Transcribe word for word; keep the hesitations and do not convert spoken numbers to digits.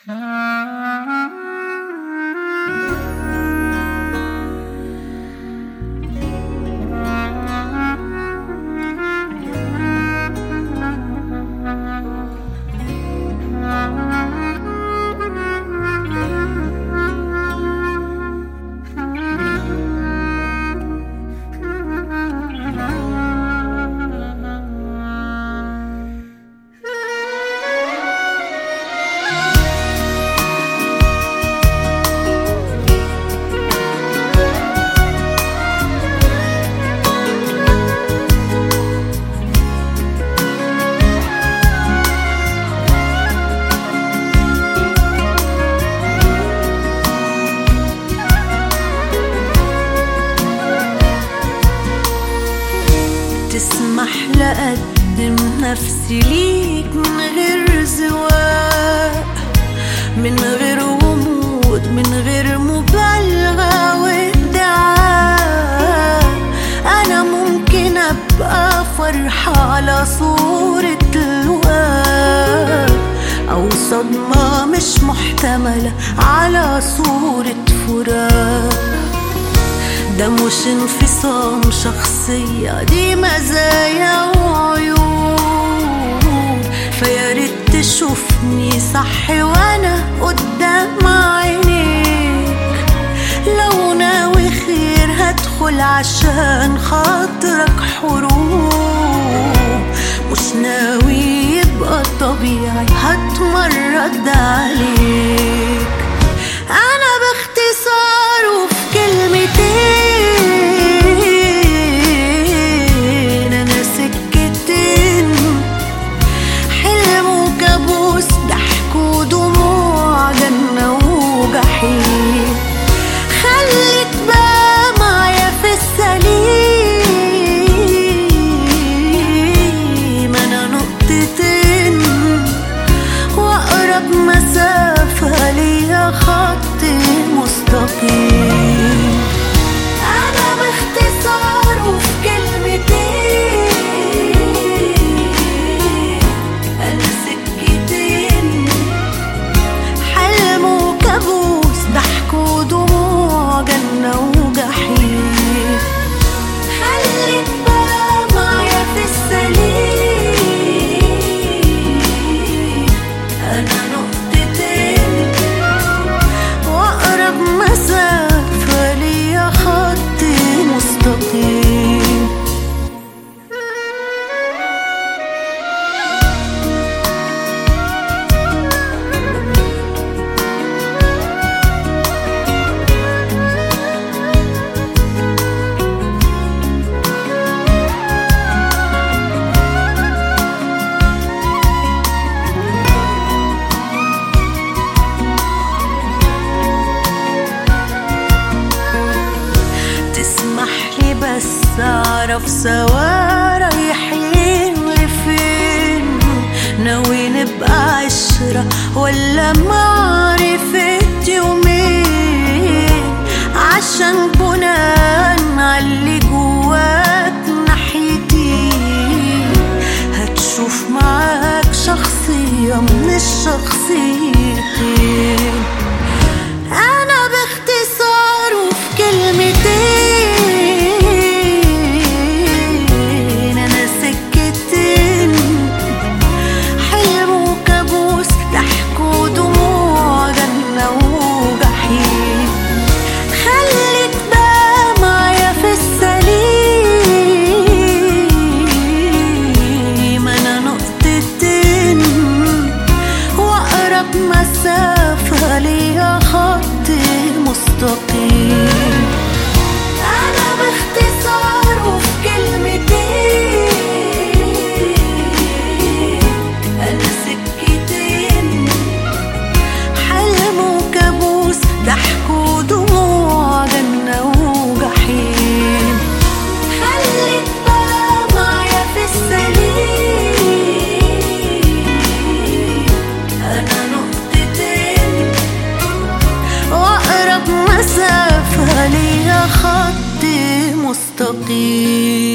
تسمح لأقدم نفسي ليك من غير زواق، من غير غموض، من غير مبالغة وادعاء. أنا ممكن أبقى فرحة على صورة لواء، أو صدمة مش محتملة على صورة فراق. ده مش انفصام شخصية، دي مزايا وعيوب. فياريت تشوفني صح وانا قدام عينيك. لو ناوي خير هدخل عشان خاطرك حروب، مش ناوي يبقى طبيعي هتمرد عليك. انا باختصار وفي كلمتين، انا سكتين، حلم وكابوس، ضحك ودموع، جنة وجحيم. خليك بقى معايا في السليم، انا نقطتين واقرب مسافة ليا خط مستقيم. أنا باختصار وفي كلمتين، أنا سكتين، حلم وكابوس، ضحك ودموع، جنة وجحيم. خليك بقى معايا في السليم، أنا نقطتين وأقرب مسافة ليا خط مستقيم. تسمحلي بس أعرف سوا رايحين لفين؟ ناوي نبقى عشرة ولا معرفة يومين؟ عشان بناء عاللي جواك ناحيتي هتشوف معاك شخصية من الشخصيتين. أنا باختصار وفي كلمتين، أنا سكتين، حلم وكابوس، ضحك ودموع، جنة وجحيم. خليك بقى معايا في السليم، أنا نقطتين وأقرب مسافة ليا خط مستقيم. أنا باختصار وفي كلمتين، أنا سكتين، حلم وكابوس، ضحك ودموع، جنة وجحيم. خليك بقى معايا في السليم، أنا نقطتين وأقرب مسافة ليا خط مستقيم.